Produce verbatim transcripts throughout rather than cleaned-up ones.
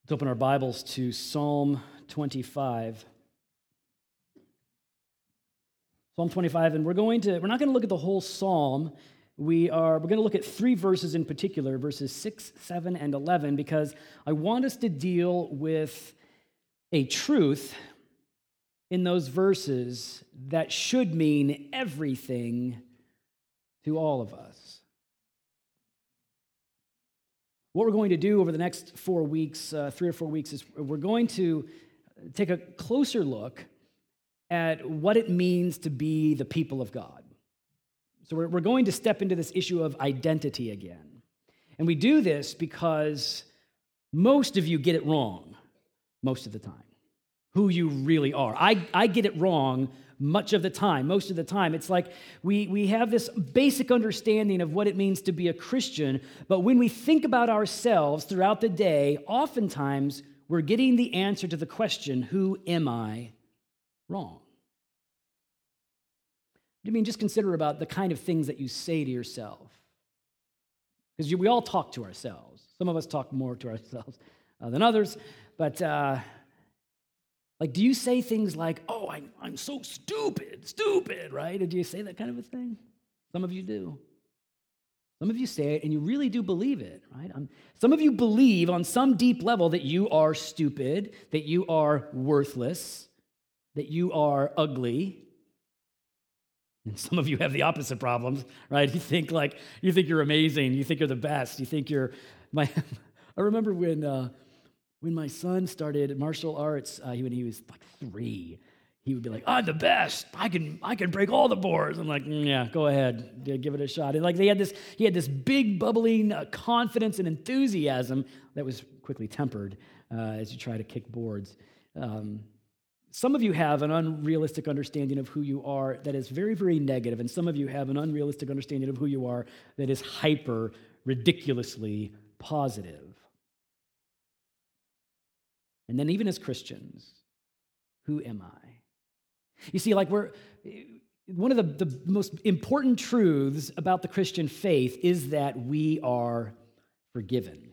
Let's open our Bibles to Psalm twenty-five. Psalm twenty-five, and we're going to, we're not going to look at the whole psalm. We are, we're going to look at three verses in particular, verses six, seven, and eleven, because I want us to deal with a truth in those verses that should mean everything to all of us. What we're going to do over the next four weeks, uh, three or four weeks, is we're going to take a closer look at what it means to be the people of God. So we're, we're going to step into this issue of identity again. And we do this because most of you get it wrong most of the time, who you really are. I, I get it wrong much of the time, most of the time. It's like we, we have this basic understanding of what it means to be a Christian, but when we think about ourselves throughout the day, oftentimes we're getting the answer to the question, who am I, wrong. I mean, just consider about the kind of things that you say to yourself. Because we all talk to ourselves. Some of us talk more to ourselves uh, than others, but uh, like, do you say things like, oh, I'm, I'm so stupid, stupid, right? Or do you say that kind of a thing? Some of you do. Some of you say it, and you really do believe it, right? Um, some of you believe on some deep level that you are stupid, that you are worthless, that you are ugly. And some of you have the opposite problems, right? You think like, you think you're amazing. You think you're the best. You think you're, my, I remember when, uh, When my son started martial arts, uh, when he was like three, he would be like, "I'm the best. I can, I can break all the boards." I'm like, mm, "Yeah, go ahead, yeah, give it a shot." And like they had this, he had this big bubbling uh, confidence and enthusiasm that was quickly tempered uh, as you try to kick boards. Um, some of you have an unrealistic understanding of who you are that is very, very negative, and some of you have an unrealistic understanding of who you are that is hyper, ridiculously positive. And then even as Christians, who am I? You see, like we're, one of the, the most important truths about the Christian faith is that we are forgiven.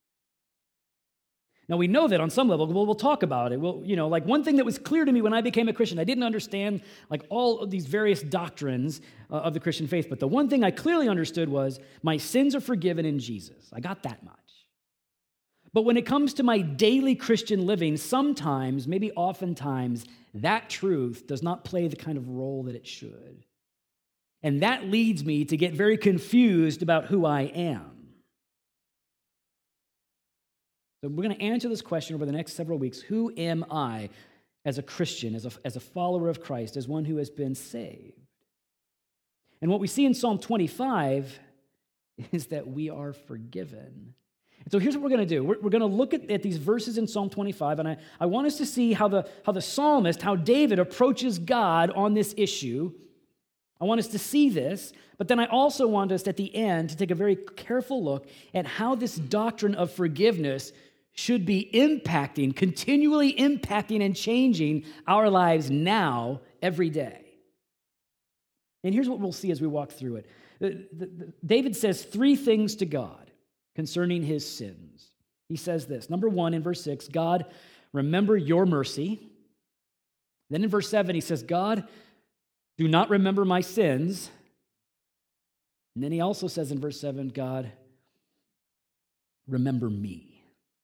Now, we know that on some level. We'll, we'll talk about it. Well, you know, like one thing that was clear to me when I became a Christian, I didn't understand like all of these various doctrines uh, of the Christian faith, but the one thing I clearly understood was my sins are forgiven in Jesus. I got that much. But when it comes to my daily Christian living, sometimes, maybe oftentimes, that truth does not play the kind of role that it should. And that leads me to get very confused about who I am. So we're going to answer this question over the next several weeks. Who am I as a Christian, as a, as a follower of Christ, as one who has been saved? And what we see in Psalm twenty-five is that we are forgiven. And so here's what we're going to do. We're, we're going to look at, at these verses in Psalm twenty-five, and I, I want us to see how the, how the psalmist, how David approaches God on this issue. I want us to see this, but then I also want us at the end to take a very careful look at how this doctrine of forgiveness should be impacting, continually impacting and changing our lives now, every day. And here's what we'll see as we walk through it. The, the, the, David says three things to God concerning his sins. He says this. Number one, in verse six, God, remember your mercy. Then in verse seven, he says, God, do not remember my sins. And then he also says in verse seven, God, remember me.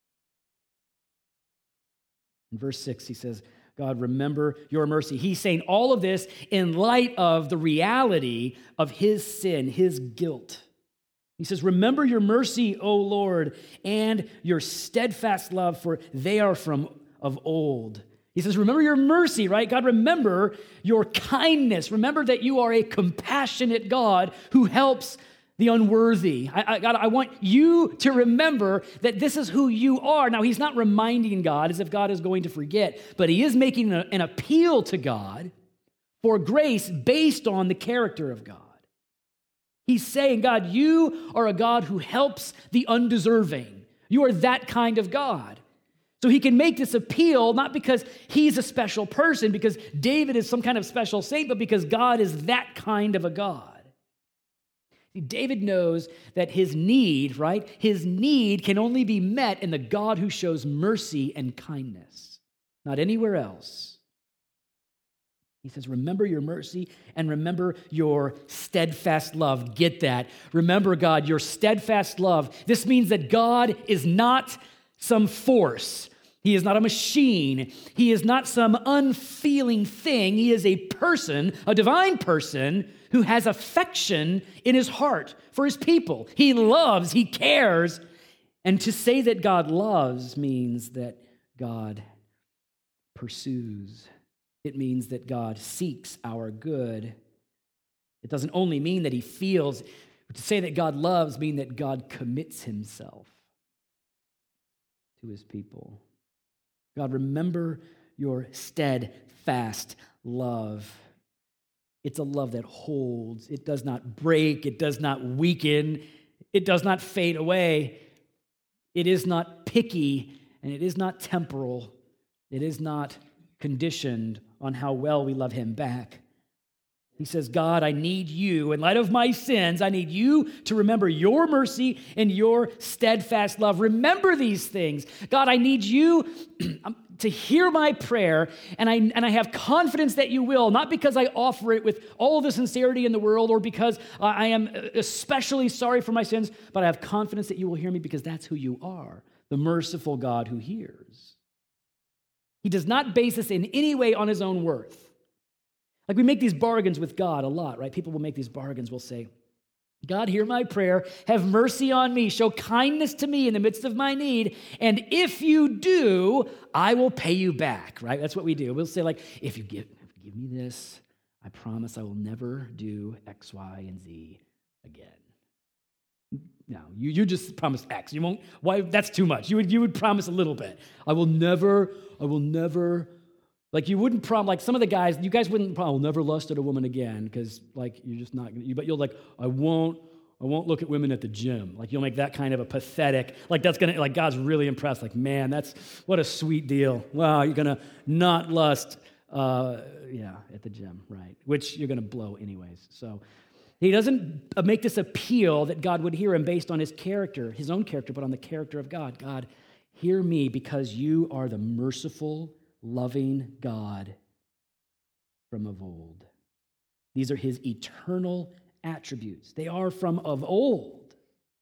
In verse six, he says, God, remember your mercy. He's saying all of this in light of the reality of his sin, his guilt. He says, remember your mercy, O Lord, and your steadfast love, for they are from of old. He says, remember your mercy, right? God, remember your kindness. Remember that you are a compassionate God who helps the unworthy. I, I, God, I want you to remember that this is who you are. Now, he's not reminding God as if God is going to forget, but he is making a, an appeal to God for grace based on the character of God. He's saying, God, you are a God who helps the undeserving. You are that kind of God. So he can make this appeal, not because he's a special person, because David is some kind of special saint, but because God is that kind of a God. See, David knows that his need, right? His need can only be met in the God who shows mercy and kindness, not anywhere else. He says, remember your mercy and remember your steadfast love. Get that. Remember, God, your steadfast love. This means that God is not some force. He is not a machine. He is not some unfeeling thing. He is a person, a divine person, who has affection in his heart for his people. He loves, he cares. And to say that God loves means that God pursues. It means that God seeks our good. It doesn't only mean that he feels. To say that God loves means that God commits himself to his people. God, remember your steadfast love. It's a love that holds. It does not break. It does not weaken. It does not fade away. It is not picky, and it is not temporal. It is not conditioned on how well we love him back. He says, God, I need you. In light of my sins, I need you to remember your mercy and your steadfast love. Remember these things. God, I need you to hear my prayer, and I, and I have confidence that you will, not because I offer it with all the sincerity in the world or because uh, I am especially sorry for my sins, but I have confidence that you will hear me because that's who you are, the merciful God who hears. He does not base this in any way on his own worth. Like we make these bargains with God a lot, right? People will make these bargains. We'll say, God, hear my prayer. Have mercy on me. Show kindness to me in the midst of my need. And if you do, I will pay you back, right? That's what we do. We'll say like, if you give, if you give me this, I promise I will never do X, Y, and Z again. No, you, you just promised X. You won't, why? That's too much. You would, you would promise a little bit. I will never, I will never Like you wouldn't prom, like some of the guys, you guys wouldn't prom, I'll never lust at a woman again because like you're just not gonna, you, but you'll like, I won't, I won't look at women at the gym. Like you'll make that kind of a pathetic, like that's gonna, like God's really impressed. Like, man, that's, what a sweet deal. Wow, you're gonna not lust, uh, yeah, at the gym, right? Which you're gonna blow anyways. So he doesn't make this appeal that God would hear him based on his character, his own character, but on the character of God. God, hear me because you are the merciful, loving God from of old. These are his eternal attributes. They are from of old.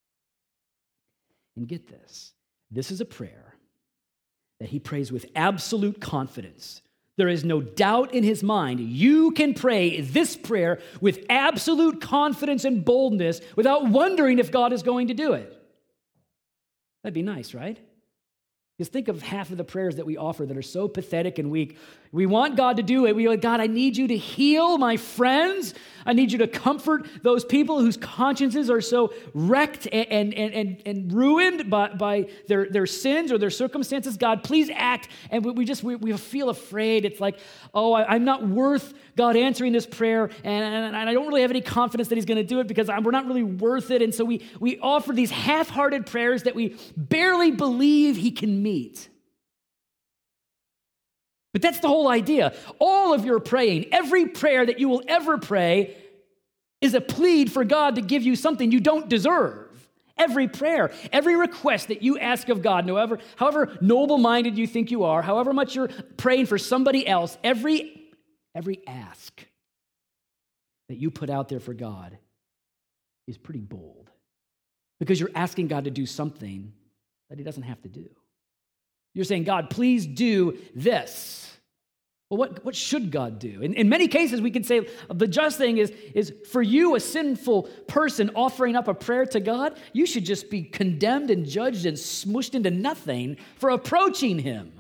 And get this, this is a prayer that he prays with absolute confidence. There is no doubt in his mind. You can pray this prayer with absolute confidence and boldness without wondering if God is going to do it. That'd be nice, right? Just think of half of the prayers that we offer that are so pathetic and weak. We want God to do it. We like, God, I need you to heal my friends. I need you to comfort those people whose consciences are so wrecked and, and, and, and ruined by, by their, their sins or their circumstances. God, please act. And we just, we, we feel afraid. It's like, oh, I, I'm not worth God answering this prayer. And, and, and I don't really have any confidence that he's going to do it because I'm, we're not really worth it. And so we, we offer these half-hearted prayers that we barely believe he can meet. But that's the whole idea. All of your praying, every prayer that you will ever pray is a plead for God to give you something you don't deserve. Every prayer, every request that you ask of God, however, however noble-minded you think you are, however much you're praying for somebody else, every, every ask that you put out there for God is pretty bold because you're asking God to do something that he doesn't have to do. You're saying, God, please do this. Well, what, what should God do? In, in many cases, we could say the just thing is, is for you, a sinful person offering up a prayer to God, you should just be condemned and judged and smushed into nothing for approaching him.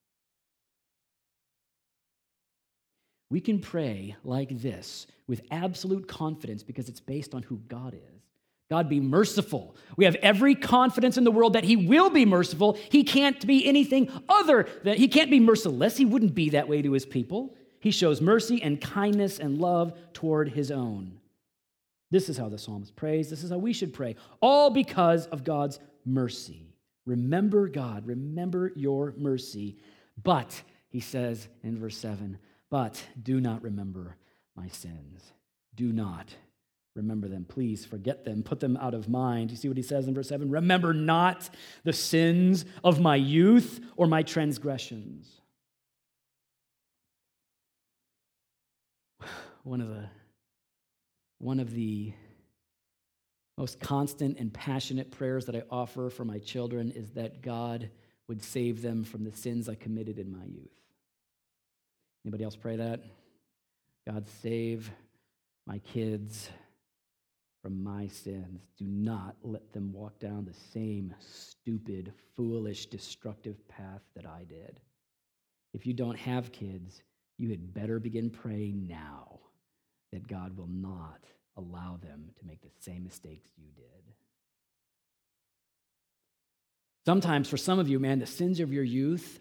We can pray like this with absolute confidence because it's based on who God is. God, be merciful. We have every confidence in the world that he will be merciful. He can't be anything other than, he can't be merciless. He wouldn't be that way to his people. He shows mercy and kindness and love toward his own. This is how the psalmist prays. This is how we should pray. All because of God's mercy. Remember God. Remember your mercy. But, he says in verse seven, but do not remember my sins. Do not remember them. Please forget them. Put them out of mind. You see what he says in verse seven? Remember not the sins of my youth or my transgressions. One of the, one of the most constant and passionate prayers that I offer for my children is that God would save them from the sins I committed in my youth. Anybody else pray that? God, save my kids from my sins. Do not let them walk down the same stupid, foolish, destructive path that I did. If you don't have kids, you had better begin praying now that God will not allow them to make the same mistakes you did. Sometimes, for some of you, man, the sins of your youth,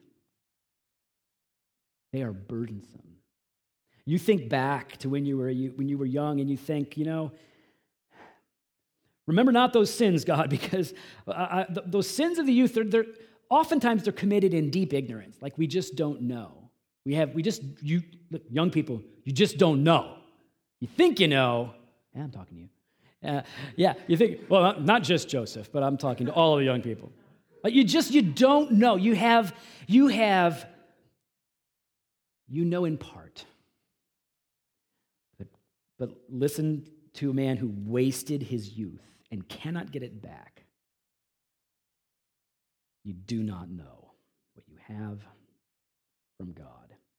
they are burdensome. You think back to when you were when you were young, and you think, you know, remember not those sins, God, because uh, th- those sins of the youth, they're, they're oftentimes they're committed in deep ignorance, like we just don't know. We have, we just, you look, young people, you just don't know. You think you know. Yeah, I'm talking to you. Uh, yeah, you think, well, not, not just Joseph, but I'm talking to all of the young people. But you just, you don't know. You have, you have, you know in part. But, but listen to a man who wasted his youth and cannot get it back. You do not know what you have from God.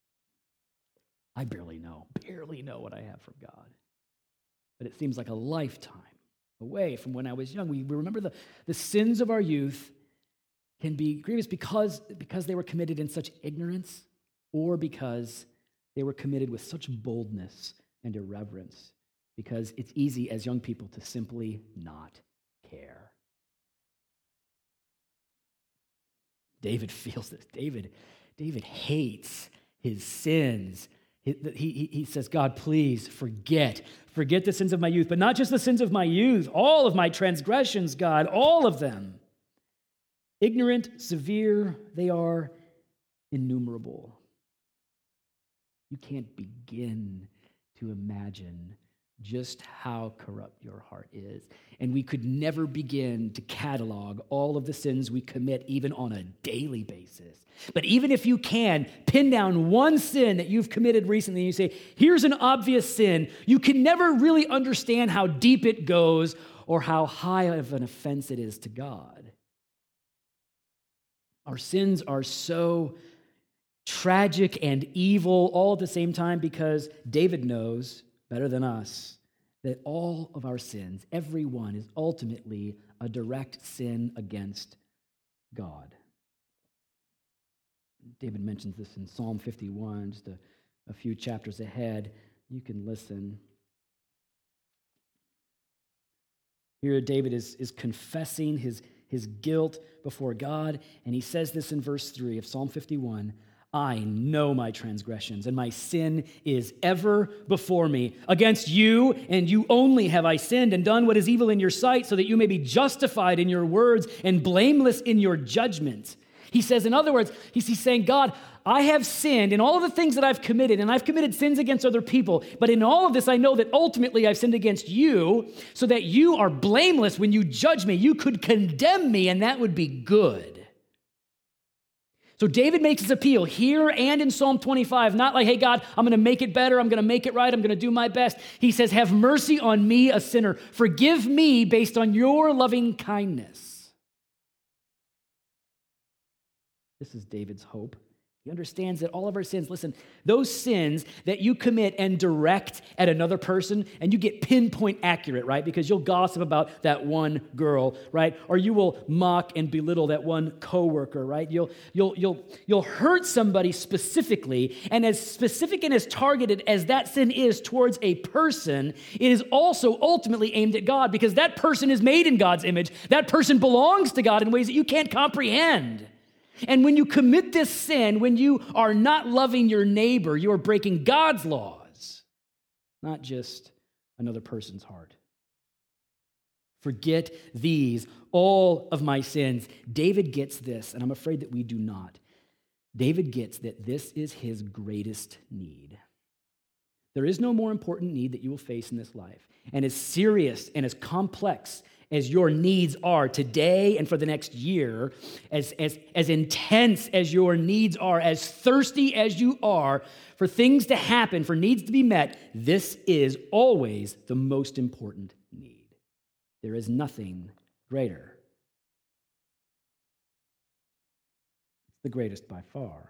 I barely know, barely know what I have from God. But it seems like a lifetime away from when I was young. We, we remember the, the sins of our youth can be grievous because, because they were committed in such ignorance or because they were committed with such boldness and irreverence, because it's easy as young people to simply not care. David feels this. David, David hates his sins. He, he, he says, God, please forget. Forget the sins of my youth, but not just the sins of my youth, all of my transgressions, God, all of them. Ignorant, severe, they are innumerable. You can't begin to imagine just how corrupt your heart is. And we could never begin to catalog all of the sins we commit even on a daily basis. But even if you can pin down one sin that you've committed recently and you say, here's an obvious sin, you can never really understand how deep it goes or how high of an offense it is to God. Our sins are so tragic and evil all at the same time because David knows better than us that all of our sins, every one, is ultimately a direct sin against God. David mentions this in Psalm fifty-one, just a, a few chapters ahead. You can listen. Here David is, is confessing his, his guilt before God, and he says this in verse three of Psalm fifty-one, I know my transgressions, and my sin is ever before me. Against you and you only have I sinned and done what is evil in your sight, so that you may be justified in your words and blameless in your judgment. He says, in other words, he's, he's saying, God, I have sinned in all of the things that I've committed, and I've committed sins against other people, but in all of this, I know that ultimately I've sinned against you, so that you are blameless when you judge me. You could condemn me, and that would be good. So David makes his appeal here and in Psalm twenty-five, not like, hey, God, I'm going to make it better. I'm going to make it right. I'm going to do my best. He says, have mercy on me, a sinner. Forgive me based on your loving kindness. This is David's hope. He understands that all of our sins, listen, those sins that you commit and direct at another person, and you get pinpoint accurate, right? Because you'll gossip about that one girl, right? Or you will mock and belittle that one coworker, right? You'll you'll you'll you'll hurt somebody specifically, and as specific and as targeted as that sin is towards a person, it is also ultimately aimed at God, because that person is made in God's image. That person belongs to God in ways that you can't comprehend. And when you commit this sin, when you are not loving your neighbor, you are breaking God's laws, not just another person's heart. Forget these, all of my sins. David gets this, and I'm afraid that we do not. David gets that this is his greatest need. There is no more important need that you will face in this life. And as serious and as complex as your needs are today and for the next year, as, as, as intense as your needs are, as thirsty as you are for things to happen, for needs to be met, this is always the most important need. There is nothing greater. It's the greatest by far.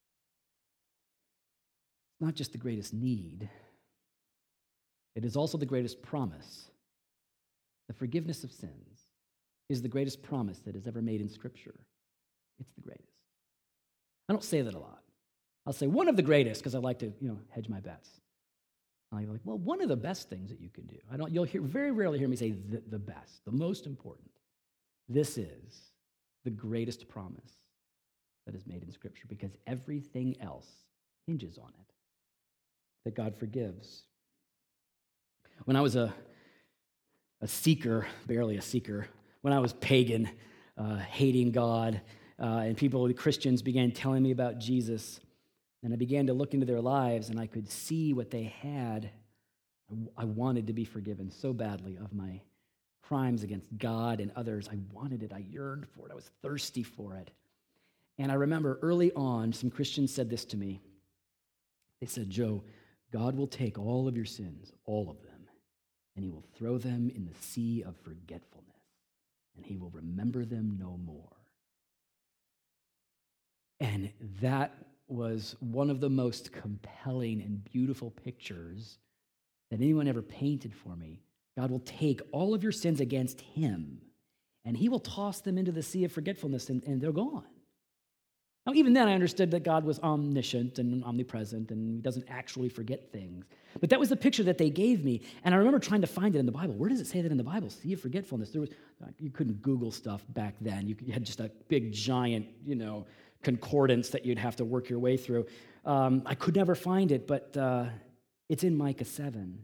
It's not just the greatest need, it is also the greatest promise. The forgiveness of sins is the greatest promise that is ever made in Scripture. It's the greatest. I don't say that a lot. I'll say one of the greatest because I like to, you know, hedge my bets. I'm like, well, one of the best things that you can do. I don't. You'll hear very rarely hear me say the, the best, the most important. This is the greatest promise that is made in Scripture because everything else hinges on it. That God forgives. When I was a a seeker, barely a seeker, when I was pagan, uh, hating God, uh, and people, Christians, began telling me about Jesus, and I began to look into their lives, and I could see what they had. I wanted to be forgiven so badly of my crimes against God and others. I wanted it. I yearned for it. I was thirsty for it. And I remember early on, some Christians said this to me. They said, Joe, God will take all of your sins, all of them, and he will throw them in the sea of forgetfulness, and he will remember them no more. And that was one of the most compelling and beautiful pictures that anyone ever painted for me. God will take all of your sins against him, and he will toss them into the sea of forgetfulness, and, and they're gone. Now, even then, I understood that God was omniscient and omnipresent, and he doesn't actually forget things. But that was the picture that they gave me, and I remember trying to find it in the Bible. Where does it say that in the Bible? Sea of forgetfulness. There was you couldn't Google stuff back then. You had just a big, giant, you know, concordance that you'd have to work your way through. Um, I could never find it, but uh, it's in Micah seven.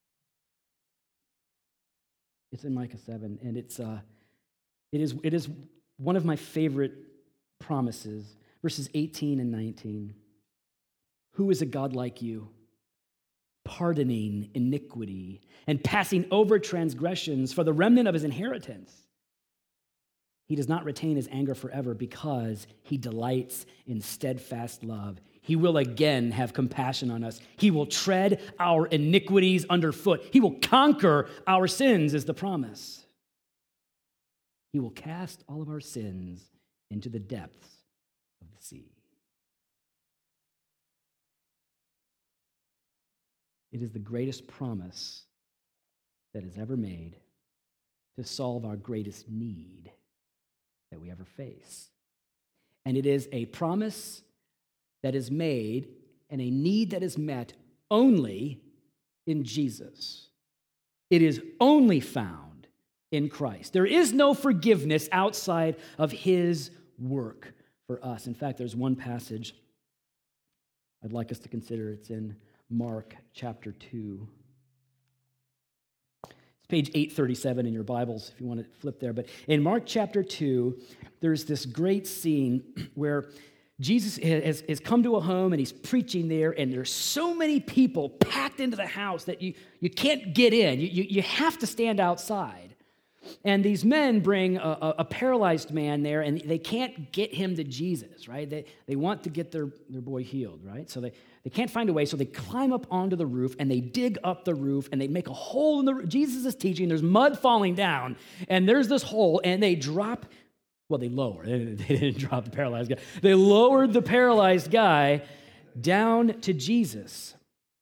It's in Micah seven, and it's uh, it is it is one of my favorite promises. Verses eighteen and nineteen. Who is a God like you, pardoning iniquity and passing over transgressions for the remnant of his inheritance? He does not retain his anger forever because he delights in steadfast love. He will again have compassion on us. He will tread our iniquities underfoot. He will conquer our sins, is the promise. He will cast all of our sins into the depths of the sea. It is the greatest promise that is ever made to solve our greatest need that we ever face. And it is a promise that is made and a need that is met only in Jesus. It is only found in Christ. There is no forgiveness outside of his work for us. In fact, there's one passage I'd like us to consider. It's in Mark chapter two. It's page eight thirty-seven in your Bibles if you want to flip there. But in Mark chapter two, there's this great scene where Jesus has, has come to a home and he's preaching there, and there's so many people packed into the house that you, you can't get in. You, you, you have to stand outside. And these men bring a, a, a paralyzed man there, and they can't get him to Jesus, right? They, they want to get their, their boy healed, right? So they, they can't find a way, so they climb up onto the roof, and they dig up the roof, and they make a hole in the roof. Jesus is teaching, there's mud falling down, and there's this hole, and they drop, well, they lower. They, they didn't drop the paralyzed guy. They lowered the paralyzed guy down to Jesus.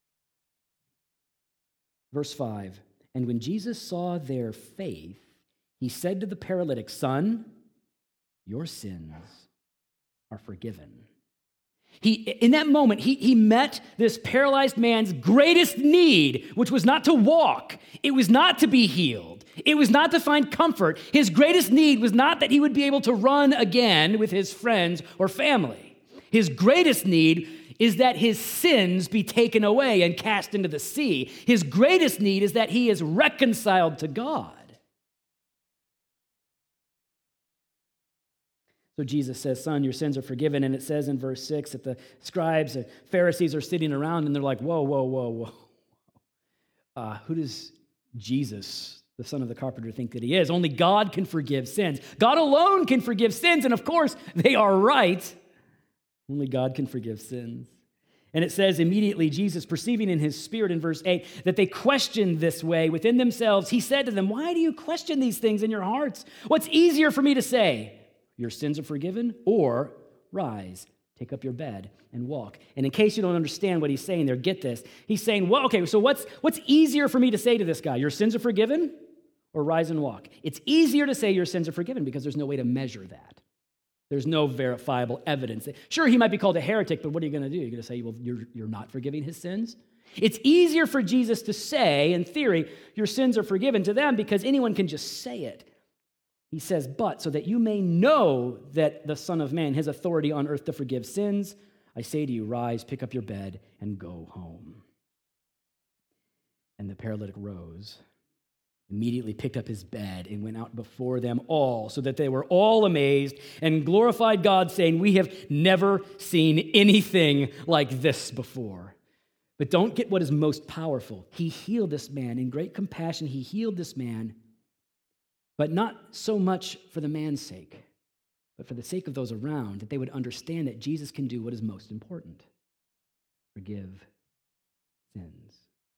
Verse five, and when Jesus saw their faith, he said to the paralytic, son, your sins are forgiven. He, in that moment, he, he met this paralyzed man's greatest need, which was not to walk. It was not to be healed. It was not to find comfort. His greatest need was not that he would be able to run again with his friends or family. His greatest need is that his sins be taken away and cast into the sea. His greatest need is that he is reconciled to God. So Jesus says, son, your sins are forgiven. And it says in verse six that the scribes and Pharisees are sitting around and they're like, whoa, whoa, whoa, whoa, uh, who does Jesus, the son of the carpenter, think that he is? Only God can forgive sins. God alone can forgive sins, and of course, they are right. Only God can forgive sins. And it says immediately, Jesus, perceiving in his spirit in verse eight, that they questioned this way within themselves, he said to them, why do you question these things in your hearts? What's easier for me to say? Your sins are forgiven, or rise, take up your bed and walk. And in case you don't understand what he's saying there, get this. He's saying, well, okay, so what's, what's easier for me to say to this guy? Your sins are forgiven, or rise and walk? It's easier to say your sins are forgiven because there's no way to measure that. There's no verifiable evidence. Sure, he might be called a heretic, but what are you going to do? You're going to say, well, you're, you're not forgiving his sins? It's easier for Jesus to say, in theory, your sins are forgiven to them because anyone can just say it. He says, but so that you may know that the Son of Man has authority on earth to forgive sins, I say to you, rise, pick up your bed, and go home. And the paralytic rose, immediately picked up his bed and went out before them all, so that they were all amazed and glorified God, saying, we have never seen anything like this before. But don't get what is most powerful. He healed this man. In great compassion, he healed this man, but not so much for the man's sake, but for the sake of those around, that they would understand that Jesus can do what is most important: forgive sins.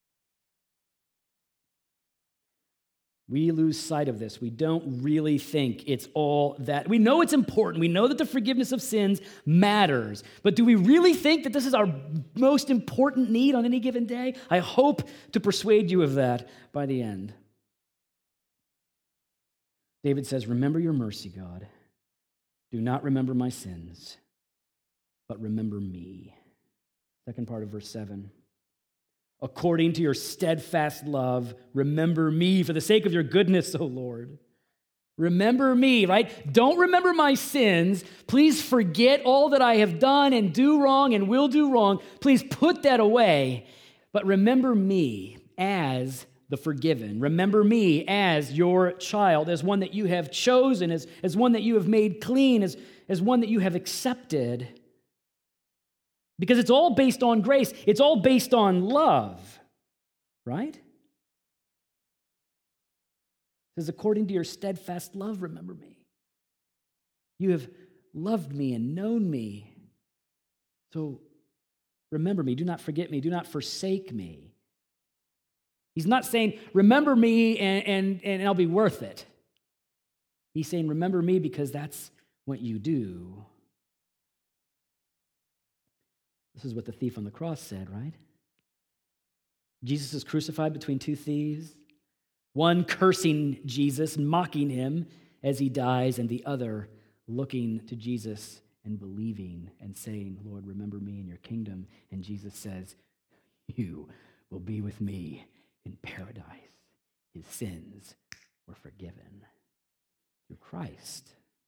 We lose sight of this. We don't really think it's all that. We know it's important. We know that the forgiveness of sins matters. But do we really think that this is our most important need on any given day? I hope to persuade you of that by the end. David says, remember your mercy, God. Do not remember my sins, but remember me. Second part of verse seven. According to your steadfast love, remember me for the sake of your goodness, O Lord. Remember me, right? Don't remember my sins. Please forget all that I have done and do wrong and will do wrong. Please put that away. But remember me as the forgiven. Remember me as your child, as one that you have chosen, as, as one that you have made clean, as, as one that you have accepted. Because it's all based on grace. It's all based on love, right? It says, according to your steadfast love, remember me. You have loved me and known me. So remember me. Do not forget me. Do not forsake me. He's not saying, remember me and, and, and I'll be worth it. He's saying, remember me because that's what you do. This is what the thief on the cross said, right? Jesus is crucified between two thieves, one cursing Jesus, mocking him as he dies, and the other looking to Jesus and believing and saying, Lord, remember me in your kingdom. And Jesus says, you will be with me in paradise. His sins were forgiven through Christ.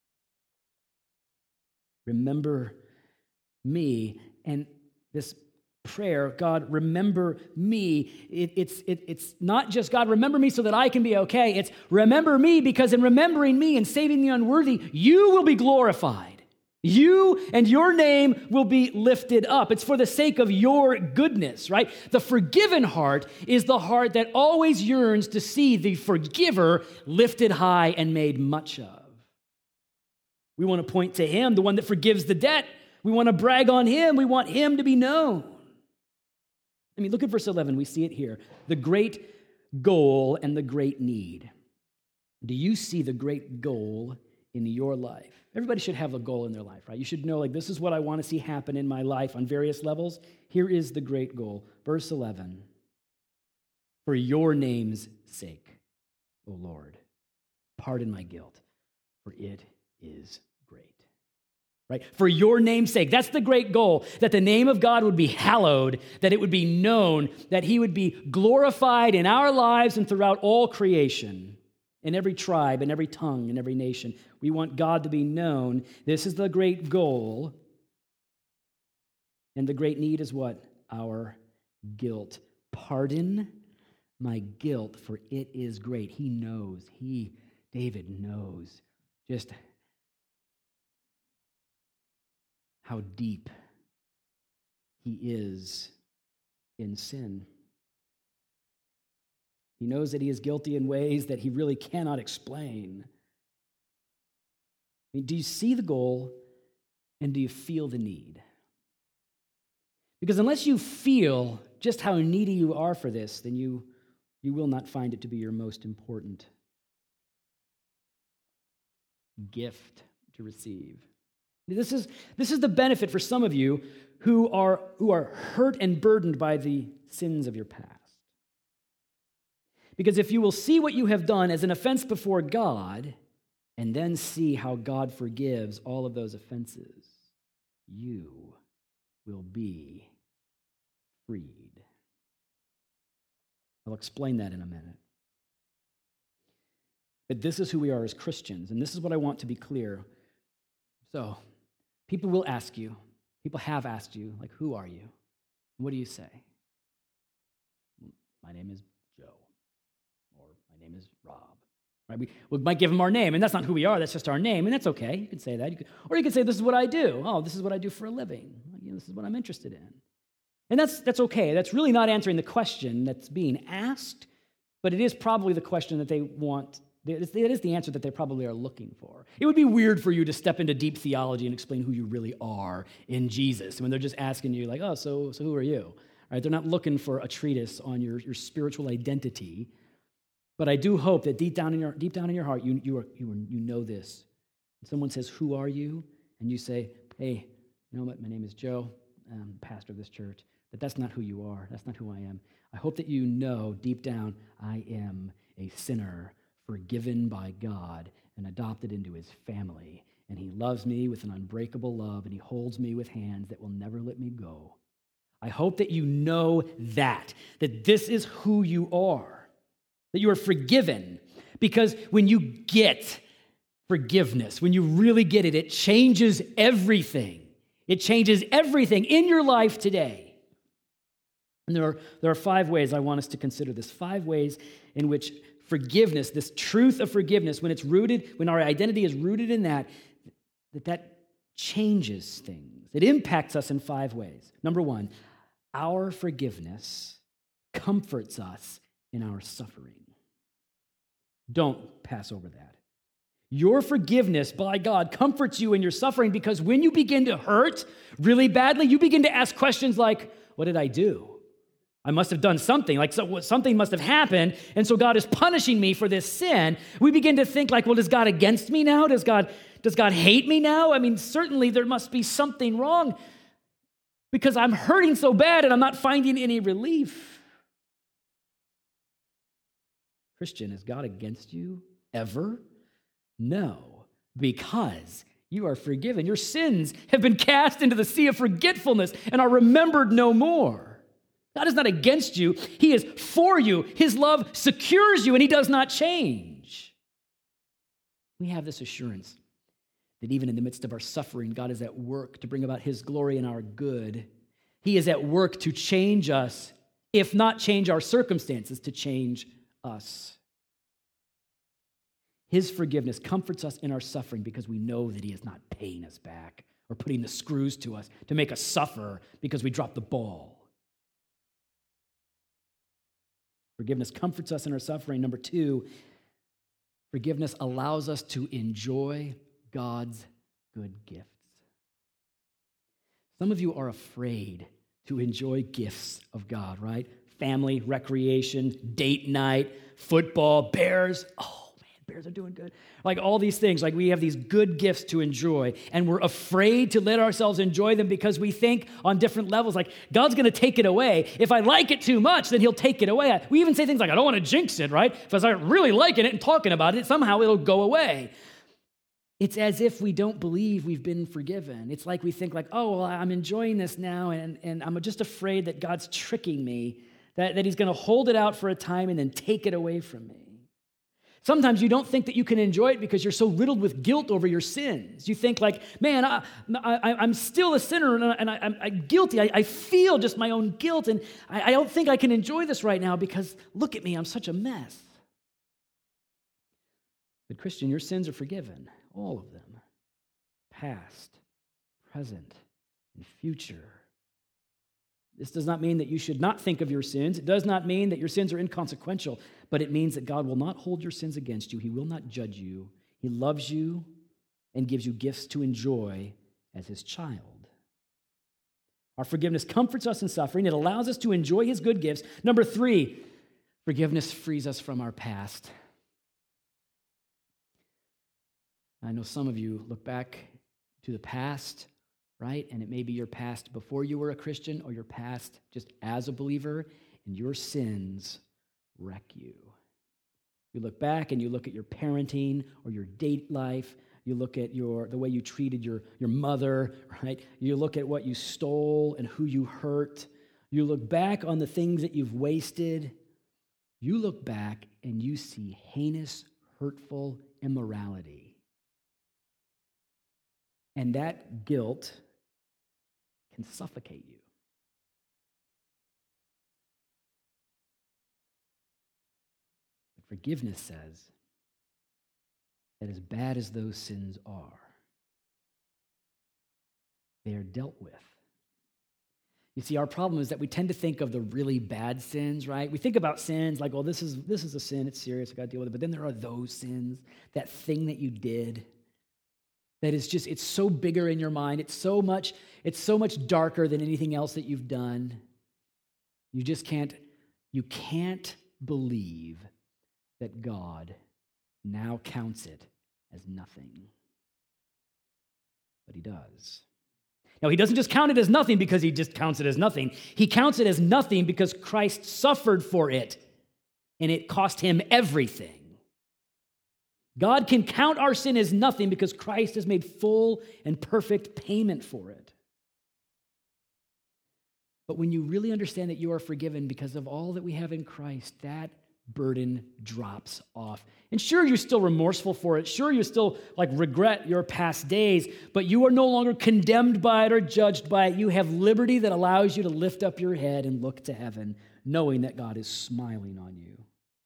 Remember me. And this prayer, God, remember me, it, it's, it, it's not just, God, remember me so that I can be okay. It's remember me because in remembering me and saving the unworthy, you will be glorified. You and your name will be lifted up. It's for the sake of your goodness, right? The forgiven heart is the heart that always yearns to see the forgiver lifted high and made much of. We want to point to him, the one that forgives the debt. We want to brag on him. We want him to be known. I mean, look at verse eleven. We see it here. The great goal and the great need. Do you see the great goal in your life? Everybody should have a goal in their life, right? You should know, like, this is what I want to see happen in my life on various levels. Here is the great goal. Verse eleven. For your name's sake, O Lord, pardon my guilt, for it is great. Right? For your name's sake. That's the great goal, that the name of God would be hallowed, that it would be known, that he would be glorified in our lives and throughout all creation, in every tribe, in every tongue, in every nation. We want God to be known. This is the great goal. And the great need is what? Our guilt. Pardon my guilt, for it is great. He knows. He, David, knows just how deep he is in sin. He knows that he is guilty in ways that he really cannot explain. I mean, do you see the goal and do you feel the need? Because unless you feel just how needy you are for this, then you, you will not find it to be your most important gift to receive. This is, this is the benefit for some of you who are, who are hurt and burdened by the sins of your past. Because if you will see what you have done as an offense before God, and then see how God forgives all of those offenses, you will be freed. I'll explain that in a minute. But this is who we are as Christians, and this is what I want to be clear. So, people will ask you, people have asked you, like, who are you? What do you say? My name is Joe, or my name is Rob. Right? We, we might give them our name, and that's not who we are, that's just our name, and that's okay. You can say that. You could, or you could say, this is what I do. Oh, this is what I do for a living. You know, this is what I'm interested in. And that's, that's okay. That's really not answering the question that's being asked, but it is probably the question that they want. It is the answer that they probably are looking for. It would be weird for you to step into deep theology and explain who you really are in Jesus when they're just asking you, like, oh, so, so who are you? Right? They're not looking for a treatise on your, your spiritual identity. But I do hope that deep down in your deep down in your heart, you you are you, are, you know this. When someone says, "Who are you?" and you say, "Hey, you know what? My name is Joe. I'm the pastor of this church." But that's not who you are. That's not who I am. I hope that you know deep down, I am a sinner, forgiven by God and adopted into His family, and He loves me with an unbreakable love, and He holds me with hands that will never let me go. I hope that you know that that this is who you are. That you are forgiven, because when you get forgiveness, when you really get it, it changes everything. It changes everything in your life today. And there are, there are five ways I want us to consider this, five ways in which forgiveness, this truth of forgiveness, when it's rooted, when our identity is rooted in that, that that changes things. It impacts us in five ways. Number one, our forgiveness comforts us in our suffering. Don't pass over that. Your forgiveness by God comforts you in your suffering, because when you begin to hurt really badly, you begin to ask questions like, what did I do? I must have done something, like so, something must have happened, and so God is punishing me for this sin. We begin to think like, well, is God against me now? Does God, does God hate me now? I mean, certainly there must be something wrong, because I'm hurting so bad and I'm not finding any relief. Christian, is God against you ever? No, because you are forgiven. Your sins have been cast into the sea of forgetfulness and are remembered no more. God is not against you. He is for you. His love secures you, and He does not change. We have this assurance that even in the midst of our suffering, God is at work to bring about His glory and our good. He is at work to change us, if not change our circumstances, to change us. His forgiveness comforts us in our suffering because we know that He is not paying us back or putting the screws to us to make us suffer because we dropped the ball. Forgiveness comforts us in our suffering. Number two, forgiveness allows us to enjoy God's good gifts. Some of you are afraid to enjoy gifts of God, right? Family, recreation, date night, football, Bears. Oh, Bears are doing good. Like all these things, like we have these good gifts to enjoy, and we're afraid to let ourselves enjoy them because we think on different levels, like God's going to take it away. If I like it too much, then He'll take it away. We even say things like, I don't want to jinx it, right? If I start really liking it and talking about it, somehow it'll go away. It's as if we don't believe we've been forgiven. It's like we think like, oh, well, I'm enjoying this now, and, and I'm just afraid that God's tricking me, that, that He's going to hold it out for a time and then take it away from me. Sometimes you don't think that you can enjoy it because you're so riddled with guilt over your sins. You think like, man, I, I, I'm still a sinner and, I, and I, I'm, I'm guilty. I, I feel just my own guilt, and I, I don't think I can enjoy this right now because look at me, I'm such a mess. But Christian, your sins are forgiven, all of them, past, present, and future. This does not mean that you should not think of your sins. It does not mean that your sins are inconsequential, but it means that God will not hold your sins against you. He will not judge you. He loves you and gives you gifts to enjoy as his child. Our forgiveness comforts us in suffering. It allows us to enjoy his good gifts. Number three, forgiveness frees us from our past. I know some of you look back to the past, right? And it may be your past before you were a Christian or your past just as a believer, and your sins wreck you. You look back and you look at your parenting or your date life. You look at your the way you treated your, your mother, right? You look at what you stole and who you hurt. You look back on the things that you've wasted. You look back and you see heinous, hurtful immorality. And that guilt can suffocate you. But forgiveness says that as bad as those sins are, they are dealt with. You see, our problem is that we tend to think of the really bad sins, right? We think about sins like, well, this is this is a sin, it's serious, I got to deal with it. But then there are those sins, that thing that you did, that is just, it's so bigger in your mind. It's so much, it's so much darker than anything else that you've done. You just can't, you can't believe that God now counts it as nothing. But he does. Now, he doesn't just count it as nothing because he just counts it as nothing. He counts it as nothing because Christ suffered for it, and it cost him everything. God can count our sin as nothing because Christ has made full and perfect payment for it. But when you really understand that you are forgiven because of all that we have in Christ, that burden drops off. And sure, you're still remorseful for it. Sure, you still like regret your past days, but you are no longer condemned by it or judged by it. You have liberty that allows you to lift up your head and look to heaven, knowing that God is smiling on you.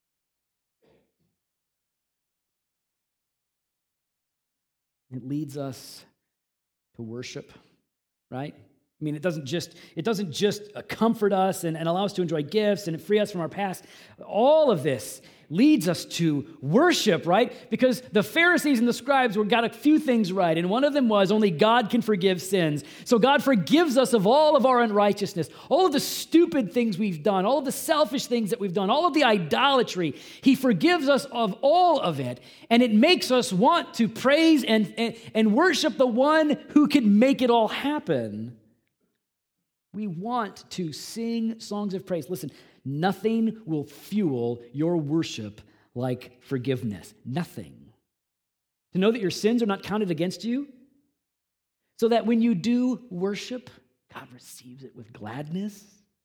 It leads us to worship, right? I mean, it doesn't just it doesn't just comfort us and, and allow us to enjoy gifts and free us from our past. All of this leads us to worship, right? Because the Pharisees and the scribes were got a few things right, and one of them was only God can forgive sins. So God forgives us of all of our unrighteousness, all of the stupid things we've done, all of the selfish things that we've done, all of the idolatry. He forgives us of all of it, and it makes us want to praise and, and, and worship the one who can make it all happen. We want to sing songs of praise. Listen, nothing will fuel your worship like forgiveness. Nothing. To know that your sins are not counted against you, so that when you do worship, God receives it with gladness.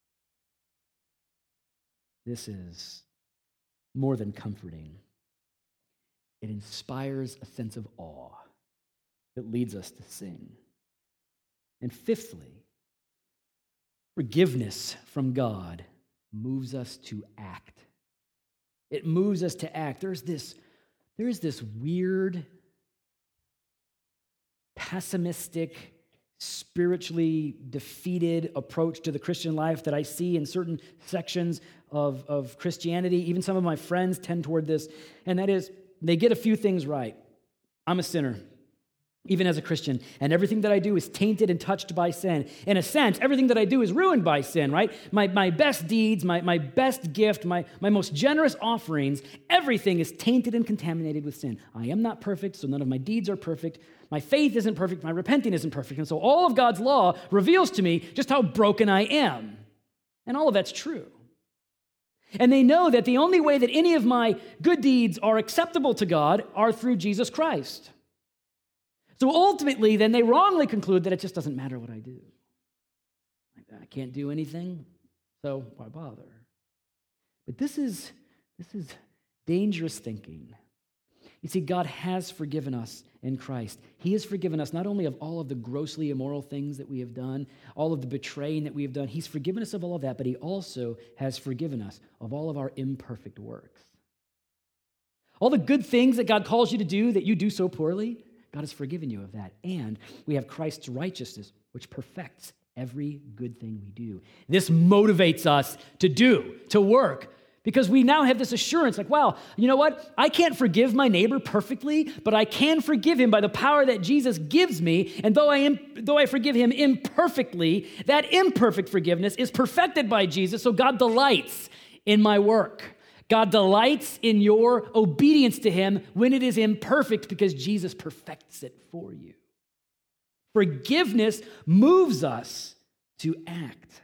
This is more than comforting. It inspires a sense of awe that leads us to sing. And fifthly, forgiveness from God moves us to act. It moves us to act. There's this, there's this weird, pessimistic, spiritually defeated approach to the Christian life that I see in certain sections of, of Christianity. Even some of my friends tend toward this, and that is, they get a few things right. I'm a sinner, even as a Christian, and everything that I do is tainted and touched by sin. In a sense, everything that I do is ruined by sin, right? My, my best deeds, my, my best gift, my, my most generous offerings, everything is tainted and contaminated with sin. I am not perfect, so none of my deeds are perfect. My faith isn't perfect, my repenting isn't perfect, and so all of God's law reveals to me just how broken I am. And all of that's true. And they know that the only way that any of my good deeds are acceptable to God are through Jesus Christ. So ultimately, then they wrongly conclude that it just doesn't matter what I do. I can't do anything, so why bother? But this is, this is dangerous thinking. You see, God has forgiven us in Christ. He has forgiven us not only of all of the grossly immoral things that we have done, all of the betraying that we have done. He's forgiven us of all of that, but he also has forgiven us of all of our imperfect works. All the good things that God calls you to do that you do so poorly, God has forgiven you of that. And we have Christ's righteousness, which perfects every good thing we do. This motivates us to do, to work, because we now have this assurance like, wow, you know what? I can't forgive my neighbor perfectly, but I can forgive him by the power that Jesus gives me. And though I am, though I forgive him imperfectly, that imperfect forgiveness is perfected by Jesus. So God delights in my work. God delights in your obedience to him when it is imperfect because Jesus perfects it for you. Forgiveness moves us to act.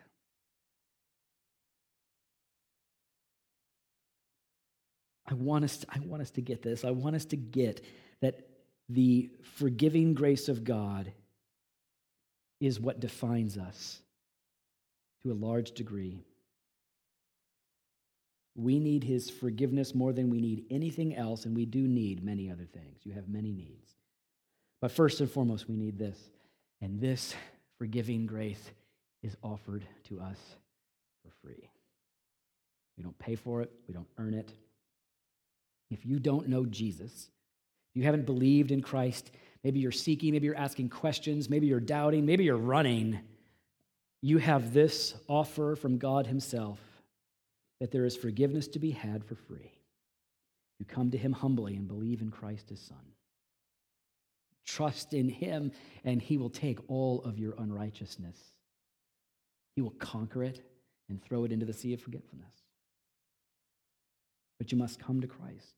I want us to, I want us to get this. I want us to get that the forgiving grace of God is what defines us to a large degree. We need his forgiveness more than we need anything else, and we do need many other things. You have many needs. But first and foremost, we need this. And this forgiving grace is offered to us for free. We don't pay for it. We don't earn it. If you don't know Jesus, if you haven't believed in Christ, maybe you're seeking, maybe you're asking questions, maybe you're doubting, maybe you're running, you have this offer from God himself that there is forgiveness to be had for free. You come to him humbly and believe in Christ his Son. Trust in him, and he will take all of your unrighteousness. He will conquer it and throw it into the sea of forgetfulness. But you must come to Christ.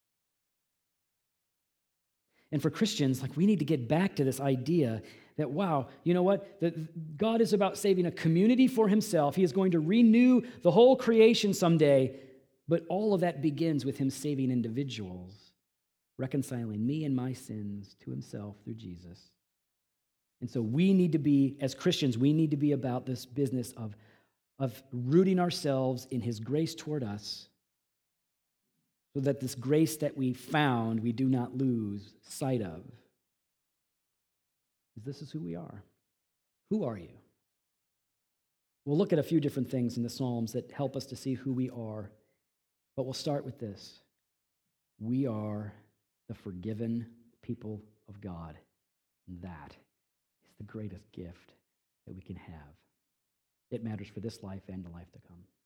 And for Christians, like we need to get back to this idea that, wow, you know what? That God is about saving a community for himself. He is going to renew the whole creation someday, but all of that begins with him saving individuals, reconciling me and my sins to himself through Jesus. And so we need to be, as Christians, we need to be about this business of, of rooting ourselves in his grace toward us, so that this grace that we found, we do not lose sight of. This is who we are. Who are you? We'll look at a few different things in the Psalms that help us to see who we are, but we'll start with this. We are the forgiven people of God, and that is the greatest gift that we can have. It matters for this life and the life to come.